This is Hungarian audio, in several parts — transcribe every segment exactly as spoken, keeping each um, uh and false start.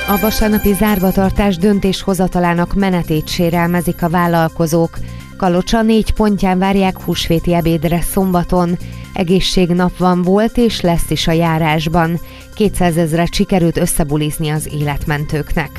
A vasárnapi zárvatartás döntéshozatalának menetét sérelmezik a vállalkozók. Kalocsa négy pontján várják húsvéti ebédre szombaton. Egészségnap van, volt és lesz is a járásban. kétszázezret sikerült összebulizni az életmentőknek.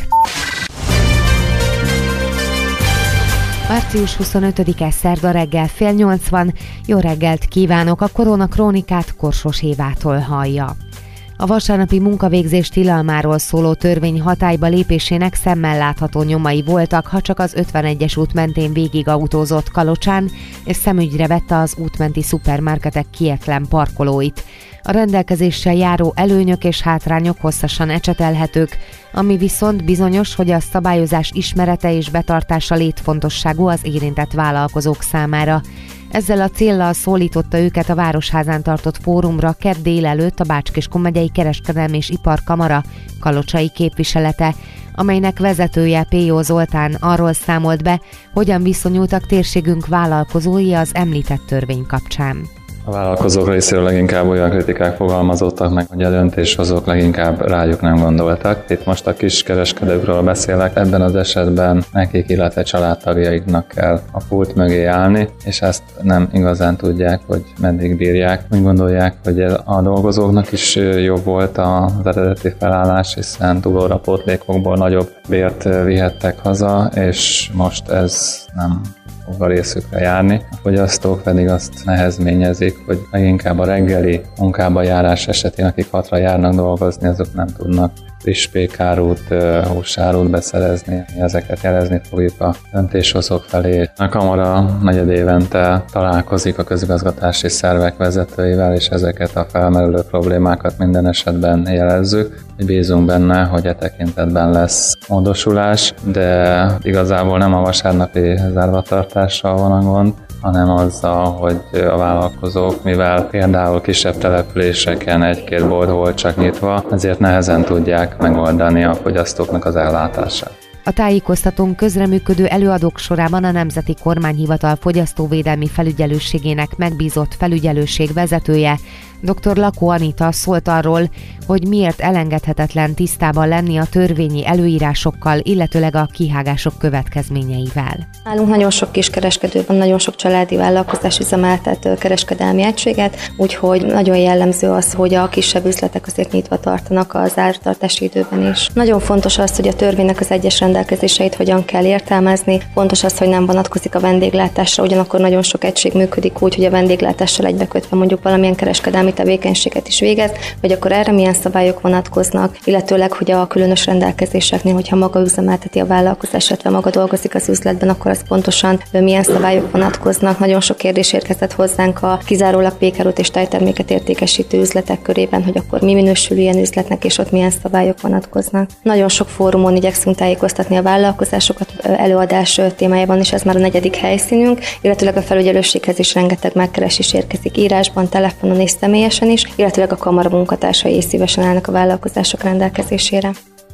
március huszonötödike szerda reggel fél nyolc van. Jó reggelt kívánok, a Korona Krónikát Korsos Évától hallja. A vasárnapi munkavégzés tilalmáról szóló törvény hatályba lépésének szemmel látható nyomai voltak, ha csak az ötvenegyes út mentén végig autózott Kalocsán, és szemügyre vette az útmenti szupermarketek kietlen parkolóit. A rendelkezéssel járó előnyök és hátrányok hosszasan ecsetelhetők, ami viszont bizonyos, hogy a szabályozás ismerete és betartása létfontosságú az érintett vállalkozók számára. Ezzel a céllal szólította őket a Városházán tartott fórumra kedd délelőtt a Bács-Kiskun megyei Kereskedelmi és Iparkamara kalocsai képviselete, amelynek vezetője Péjó Zoltán arról számolt be, hogyan viszonyultak térségünk vállalkozói az említett törvény kapcsán. A vállalkozók részéről leginkább olyan kritikák fogalmazottak meg, hogy a döntéshozók leginkább rájuk nem gondoltak. Itt most a kis kereskedőkről beszélek, ebben az esetben nekik, illetve családtagjaiknak kell a pult mögé állni, és ezt nem igazán tudják, hogy meddig bírják. Úgy gondolják, hogy a dolgozóknak is jobb volt az eredeti felállás, hiszen túlóra pótlékokból nagyobb bért vihettek haza, és most ez nem fog a részükre járni. A fogyasztók pedig azt nehezményezik, hogy leginkább a reggeli munkába járás esetén, akik hatra járnak dolgozni, azok nem tudnak friss pékárút, húsárút beszerezni. Ezeket jelezni fogjuk a döntéshozók felé. A kamara negyedévente találkozik a közigazgatási szervek vezetőivel, és ezeket a felmerülő problémákat minden esetben jelezzük. Bízunk benne, hogy e tekintetben lesz módosulás, de igazából nem a vasárnapi zárvatartással van a gond, hanem azzal, hogy a vállalkozók, mivel például kisebb településeken egy-két bolt volt csak nyitva, ezért nehezen tudják megoldani a fogyasztóknak az ellátását. A tájékoztatón közreműködő előadók sorában a Nemzeti Kormányhivatal fogyasztóvédelmi felügyelőségének megbízott felügyelőség vezetője, dr. Lakó Anita szólt arról, hogy miért elengedhetetlen tisztában lenni a törvényi előírásokkal, illetőleg a kihágások következményeivel. Nálunk nagyon sok kiskereskedő van, nagyon sok családi vállalkozás üzemeltet kereskedelmi egységet, úgyhogy nagyon jellemző az, hogy a kisebb üzletek azért nyitva tartanak az zártartási időben is. Nagyon fontos az, hogy a törvénynek az egyes rendelkezéseit hogyan kell értelmezni, fontos az, hogy nem vonatkozik a vendéglátásra, ugyanakkor nagyon sok egység működik úgy, hogy a vendéglátással egybekötve mondjuk valamilyen kereskedelmi tevékenységet is végez, hogy akkor erre milyen szabályok vonatkoznak, illetőleg, hogy a különös rendelkezéseknél, hogyha maga üzemelteti a vállalkozás, illetve maga dolgozik az üzletben, akkor az pontosan milyen szabályok vonatkoznak. Nagyon sok kérdés érkezett hozzánk a kizárólag pékárút és tejterméket értékesítő üzletek körében, hogy akkor mi minősül ilyen üzletnek, és ott milyen szabályok vonatkoznak. Nagyon sok fórumon igyekszünk tájékoztatni a vállalkozásokat előadás témájában, és ez már a negyedik helyszínünk, illetőleg a felügyelőséghez is rengeteg megkeresés érkezik írásban, telefonon és személyesen is, illetőleg a kamara munkatársai is szívesen állnak a vállalkozások rendelkezésére.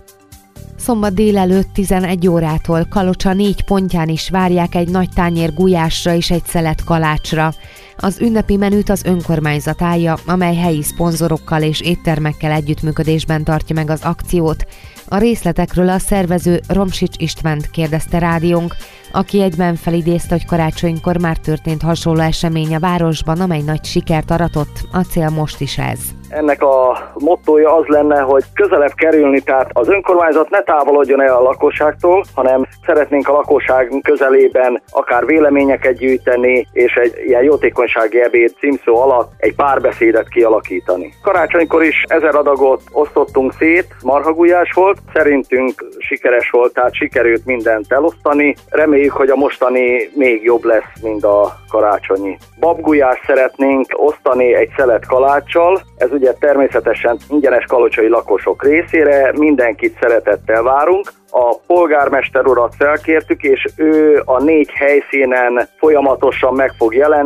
Szombat délelőtt tizenegy órától Kalocsa négy pontján is várják egy nagy tányér gulyásra és egy szelet kalácsra. Az ünnepi menüt az önkormányzat állja, amely helyi szponzorokkal és éttermekkel együttműködésben tartja meg az akciót. A részletekről a szervező Romsics Istvánt kérdezte rádiónk, aki egyben felidézte, hogy karácsonykor már történt hasonló esemény a városban, amely nagy sikert aratott. A cél most is ez. Ennek a mottója az lenne, hogy közelebb kerülni, tehát az önkormányzat ne távolodjon el a lakosságtól, hanem szeretnénk a lakosság közelében akár véleményeket gyűjteni, és egy ilyen jótékonysági ebéd címszó alatt egy párbeszédet kialakítani. Karácsonykor is ezer adagot osztottunk szét, marhagulyás volt, szerintünk sikeres volt, tehát sikerült mindent elosztani. Reméljük, hogy a mostani még jobb lesz, mint a karácsonyi. Babgulyást szeretnénk osztani egy szelet kaláccsal, ez ugye természetesen ingyenes kalocsai lakosok részére, mindenkit szeretettel várunk. A polgármester urat felkértük, és ő a négy helyszínen folyamatosan meg fog jelenni.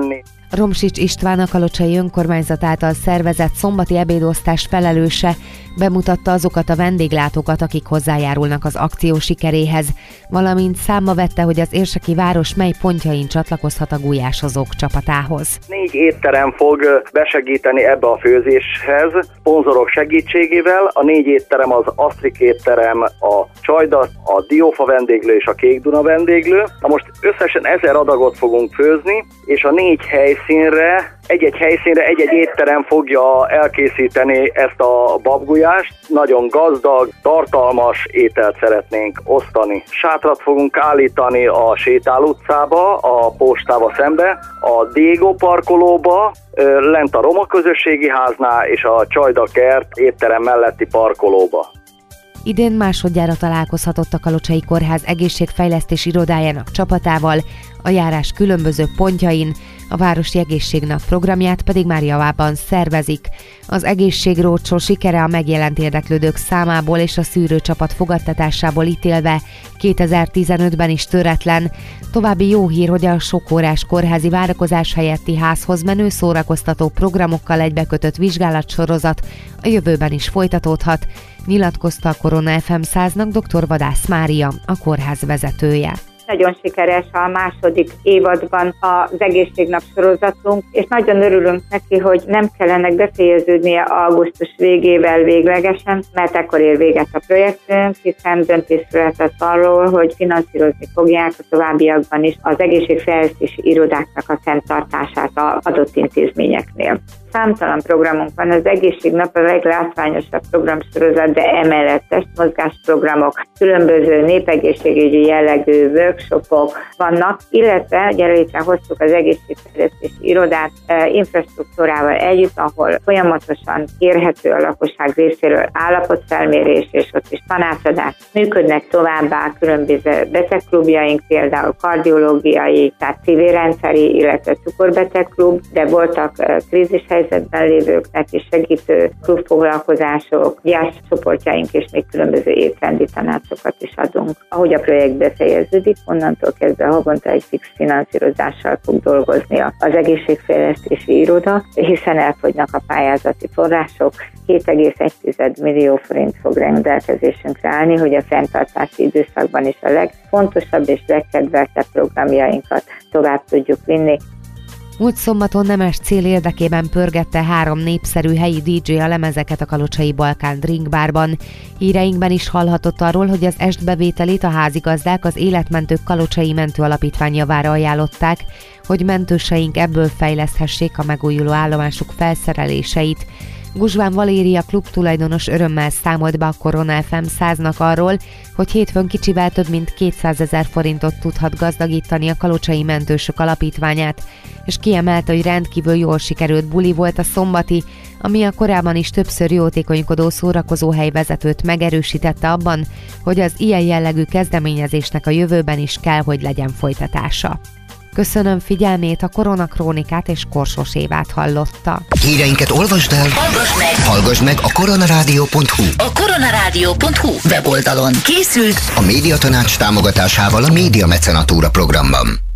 Romsics István, a Kalocsai Önkormányzat által szervezett szombati ebédosztás felelőse bemutatta azokat a vendéglátókat, akik hozzájárulnak az akció sikeréhez, valamint számba vette, hogy az érseki város mely pontjain csatlakozhat a gulyásozók csapatához. Négy étterem fog besegíteni ebbe a főzéshez, szponzorok segítségével. A négy étterem az Asztrik étterem, a Csajda, a Diófa vendéglő és a Kék Duna vendéglő. Na most összesen ezer adagot fogunk főzni, és a négy helyszínre, egy-egy helyszínre egy-egy étterem fogja elkészíteni ezt a babgulyást. Nagyon gazdag, tartalmas ételt szeretnénk osztani. Sátrat fogunk állítani a Sétál utcába, a postával szembe, a Dégó parkolóba, lent a Roma közösségi háznál és a Csajda kert étterem melletti parkolóba. Idén másodjára találkozhatott a Kalocsai Kórház egészségfejlesztés irodájának csapatával a járás különböző pontjain, a Városi Egészségnap programját pedig már javában szervezik. Az egészségrócsó sikere a megjelent érdeklődők számából és a szűrőcsapat fogadtatásából ítélve kétezer-tizenötben is töretlen. További jó hír, hogy a sokórás kórházi várakozás helyetti házhoz menő szórakoztató programokkal egybekötött vizsgálatsorozat a jövőben is folytatódhat, nyilatkozta a Korona ef em száznak dr. Vadász Mária, a kórház vezetője. Nagyon sikeres a második évadban az egészségnap sorozatunk, és nagyon örülünk neki, hogy nem kellene befejeződnie augusztus végével véglegesen, mert ekkor ér véget a projektünk, hiszen döntés született arról, hogy finanszírozni fogják a továbbiakban is az egészségfejlesztési irodáknak a fenntartását az adott intézményeknél. Számtalan programunk van, az egészségnap a leglátványosabb programsorozat, de emellett testmozgásprogramok, különböző népegészségügyi jellegű workshopok vannak, illetve ugye létrehoztuk az egészségfejlesztési irodát e, infrastruktúrával együtt, ahol folyamatosan kérhető a lakosság részéről állapotfelmérés, és ott is tanácsadás. Működnek továbbá különböző betegklubjaink, például kardiológiai, tehát szívérendszeri, illetve cukorbetegklub, de voltak e, krízis helyzetben lévőknek is segítő klubfoglalkozások, gyászcsoportjaink, és még különböző étrendi tanácsokat is adunk. Ahogy a projekt befejeződik, onnantól kezdve havonta egy fix finanszírozással fog dolgozni az egészségfejlesztési iroda, hiszen elfogynak a pályázati források, két egész egy millió forint fog rendelkezésünkre állni, hogy a fenntartási időszakban is a legfontosabb és legkedveltebb programjainkat tovább tudjuk vinni. Múlt szombaton nemes cél érdekében pörgette három népszerű helyi dé dzsé a lemezeket a Kalocsai Balkán Drink Barban. Híreinkben is hallhatott arról, hogy az estbevételét a házigazdák az Életmentők Kalocsai Mentő Alapítvány javára ajánlották, hogy mentőseink ebből fejleszthessék a megújuló állomásuk felszereléseit. Guzsván Valéria klub tulajdonos örömmel számolt be a Korona ef em száznak arról, hogy hétfőn kicsivel több mint kétszázezer forintot tudhat gazdagítani a Kalocsai Mentősök Alapítványát, és kiemelte, hogy rendkívül jól sikerült buli volt a szombati, ami a korábban is többször jótékonykodó szórakozóhely vezetőt megerősítette abban, hogy az ilyen jellegű kezdeményezésnek a jövőben is kell, hogy legyen folytatása. Köszönöm figyelmét, a Koronakrónikát és Korsos Évát hallotta. Híreinket olvasd el, hallgass meg, hallgass meg a koronarádió pont hu. A koronarádió pont hu weboldalon készült a Médiatanács támogatásával a Média Mecenatúra programban.